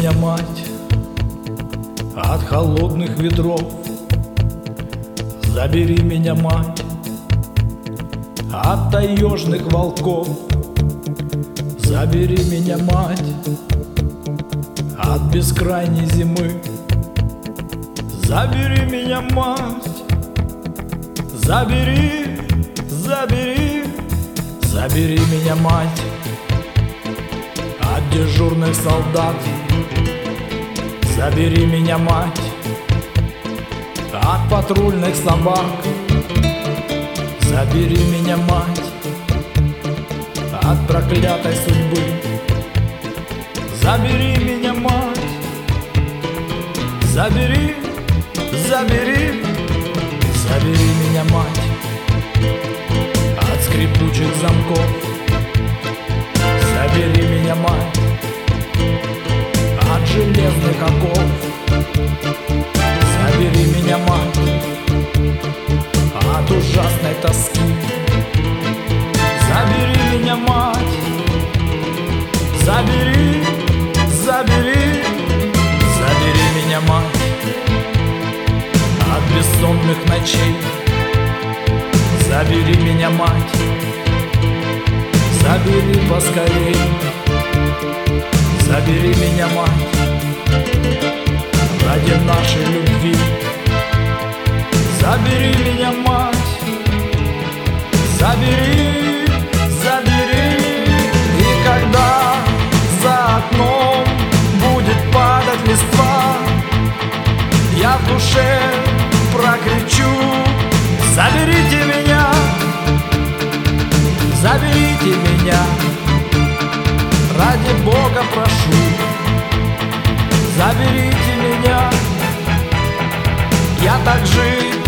меня, мать, от холодных ветров. Забери меня, мать, от таежных волков. Забери меня, мать, от бескрайней зимы. Забери меня, мать, забери, забери, забери меня, мать, от дежурных солдат. Забери меня, мать, от патрульных собак. Забери меня, мать, от проклятой судьбы. Забери меня, мать, забери, забери, забери меня, мать, от скрипучих замков. Забери меня, мать, от железных оков. Забери меня, мать, от ужасной тоски. Забери меня, мать, забери, забери, забери меня, мать, от бессонных ночей. Забери меня, мать, забери поскорей. Забери меня, мать, ради нашей любви. Забери меня, мать, забери, забери. И когда за окном будет падать листва, я в душе прокричу: заберите меня, заберите меня, ради Бога прошу. Заберите меня, я так жить